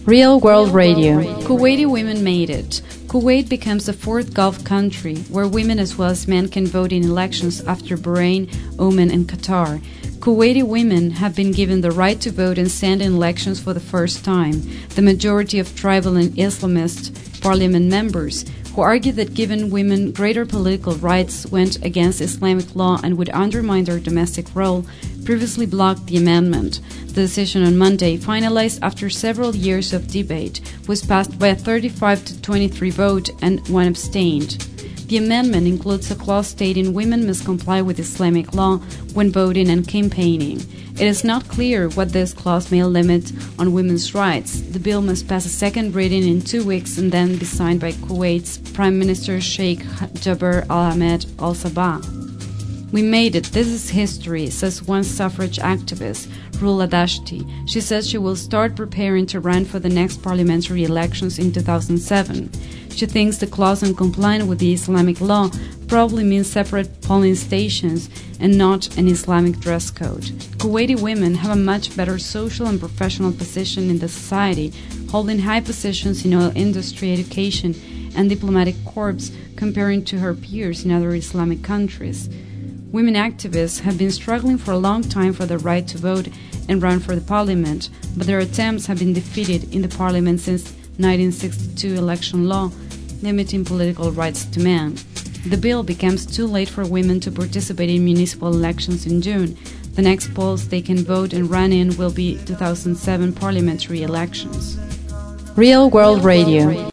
Real World Radio. Kuwaiti women made it. Kuwait becomes the fourth Gulf country where women as well as men can vote in elections after Bahrain, Oman and Qatar. Kuwaiti women have been given the right to vote and stand in elections for the first time. The majority of tribal and Islamist parliament members who argued that giving women greater political rights went against Islamic law and would undermine their domestic role, previously blocked the amendment. The decision on Monday, finalized after several years of debate, was passed by a 35 to 23 vote and one abstained. The amendment includes a clause stating women must comply with Islamic law when voting and campaigning. It is not clear what this clause may limit on women's rights. The bill must pass a second reading in 2 weeks and then be signed by Kuwait's Prime Minister Sheikh Jaber Al-Ahmed Al-Sabah. "We made it. This is history," says one suffrage activist, Rula Dashti. She says she will start preparing to run for the next parliamentary elections in 2007. She thinks the clause on complying with the Islamic law probably means separate polling stations and not an Islamic dress code. Kuwaiti women have a much better social and professional position in the society, holding high positions in oil industry, education, and diplomatic corps comparing to her peers in other Islamic countries. Women activists have been struggling for a long time for the right to vote and run for the parliament, but their attempts have been defeated in the parliament since 1962 election law limiting political rights to men. The bill becomes too late for women to participate in municipal elections in June. The next polls they can vote and run in will be 2007 parliamentary elections. Real World Radio.